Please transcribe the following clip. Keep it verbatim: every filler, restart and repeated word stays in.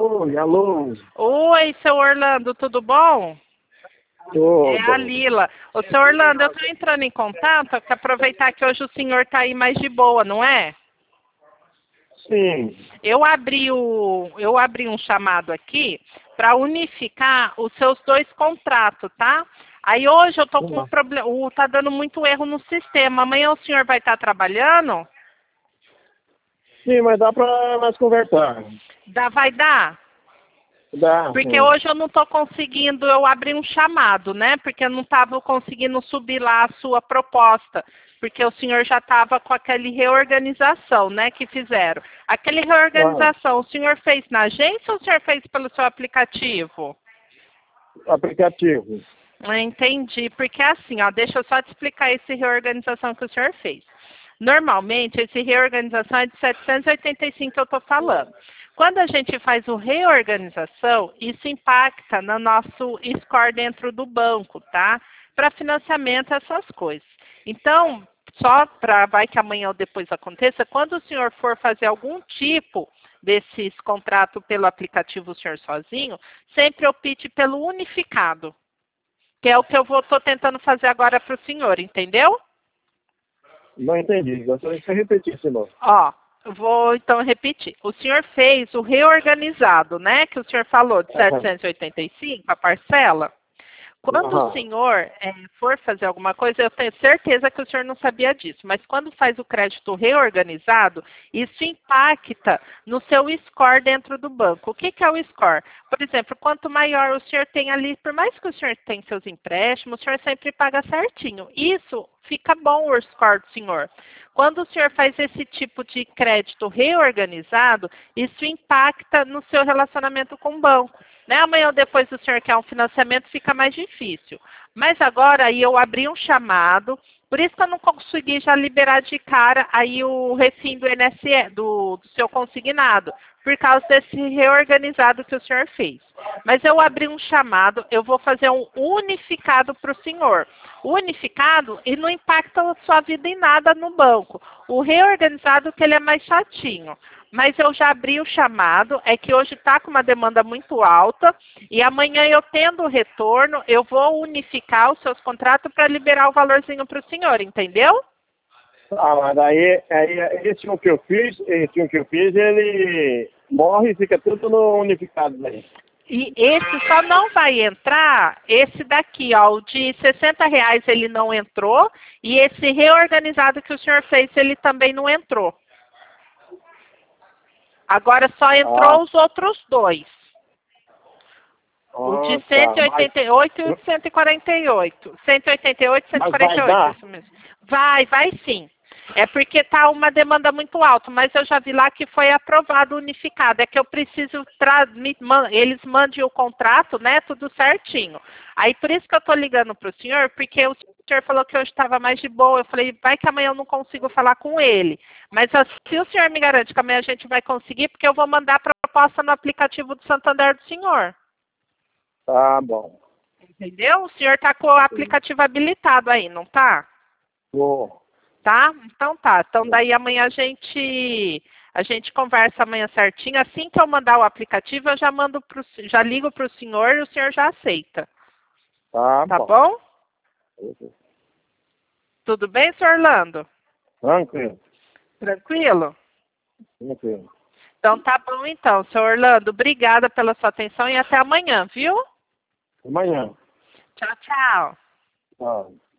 Oi, alô. Oi, seu Orlando, tudo bom? Tudo. É a Lila. Ô, seu Orlando, eu estou entrando em contato para aproveitar que hoje o senhor está aí mais de boa, não é? Sim. Eu abri, o, eu abri um chamado aqui para unificar os seus dois contratos, tá? Aí hoje eu estou com um problema, tá dando muito erro no sistema. Amanhã o senhor vai estar trabalhando? Sim, mas dá pra nós conversar. Dá, vai dar? Dá. Porque Sim. hoje eu não estou conseguindo, eu abri um chamado, né? Porque eu não estava conseguindo subir lá a sua proposta. Porque o senhor já estava com aquela reorganização, né? Que fizeram. Aquela reorganização, o senhor fez na agência ou o senhor fez pelo seu aplicativo? Aplicativo. Ah, entendi. Porque assim, ó, deixa eu só te explicar essa reorganização que o senhor fez. Normalmente, essa reorganização é de setecentos e oitenta e cinco que eu estou falando. Quando a gente faz o reorganização, isso impacta no nosso score dentro do banco, tá? Para financiamento, essas coisas. Então, só para vai que amanhã ou depois aconteça, quando o senhor for fazer algum tipo desses contratos pelo aplicativo o senhor sozinho, sempre opte pelo unificado, que é o que eu estou tentando fazer agora para o senhor, entendeu? Não entendi. Gostaria que você repetisse, não. Ó, eu vou então repetir. O senhor fez o reorganizado, né? Que o senhor falou de setecentos e oitenta e cinco, a parcela. Quando o Aham. senhor é, for fazer alguma coisa, eu tenho certeza que o senhor não sabia disso, mas quando faz o crédito reorganizado, isso impacta no seu score dentro do banco. O que, que é o score? Por exemplo, quanto maior o senhor tem ali, por mais que o senhor tenha seus empréstimos, o senhor sempre paga certinho. Isso fica bom o score do senhor. Quando o senhor faz esse tipo de crédito reorganizado, isso impacta no seu relacionamento com o banco. Né? Amanhã ou depois o senhor quer um financiamento, fica mais difícil. Mas agora aí eu abri um chamado, por isso que eu não consegui já liberar de cara aí o refim do I N S S, do, do seu consignado, por causa desse reorganizado que o senhor fez. Mas eu abri um chamado, eu vou fazer um unificado para o senhor. O unificado, e não impacta a sua vida em nada no banco. O reorganizado, que ele é mais chatinho. Mas eu já abri o chamado, é que hoje está com uma demanda muito alta, e amanhã eu tendo o retorno, eu vou unificar os seus contratos para liberar o valorzinho para o senhor, entendeu? Ah, mas aí, aí esse um que eu fiz, esse um que eu fiz, ele morre e fica tudo no unificado daí. E esse só não vai entrar, esse daqui, ó, o de sessenta reais ele não entrou, e esse reorganizado que o senhor fez, ele também não entrou. Agora só entrou Ah. os outros dois. O Ah, de tá. cento e oitenta e oito e o de cento e quarenta e oito. cento e oitenta e oito e cento e quarenta e oito, isso mesmo. Vai, vai sim. É porque está uma demanda muito alta, mas eu já vi lá que foi aprovado unificado. É que eu preciso, tra eles mandem o contrato, né, tudo certinho. Aí por isso que eu estou ligando para o senhor, porque o senhor falou que hoje estava mais de boa. Eu falei, vai que amanhã eu não consigo falar com ele. Mas se o senhor me garante que amanhã a gente vai conseguir, porque eu vou mandar a proposta no aplicativo do Santander do senhor. Tá bom. Entendeu? O senhor está com o aplicativo habilitado aí, não tá? Vou. Tá? Então tá. Então daí amanhã a gente a gente conversa amanhã certinho. Assim que eu mandar o aplicativo, eu já mando pro, já ligo para o senhor e o senhor já aceita. Tá, Tá bom. bom? Tudo bem, senhor Orlando? Tranquilo. Tranquilo? Tranquilo. Então tá bom então, senhor Orlando. Obrigada pela sua atenção e até amanhã, viu? Amanhã. Tchau, tchau. Tchau.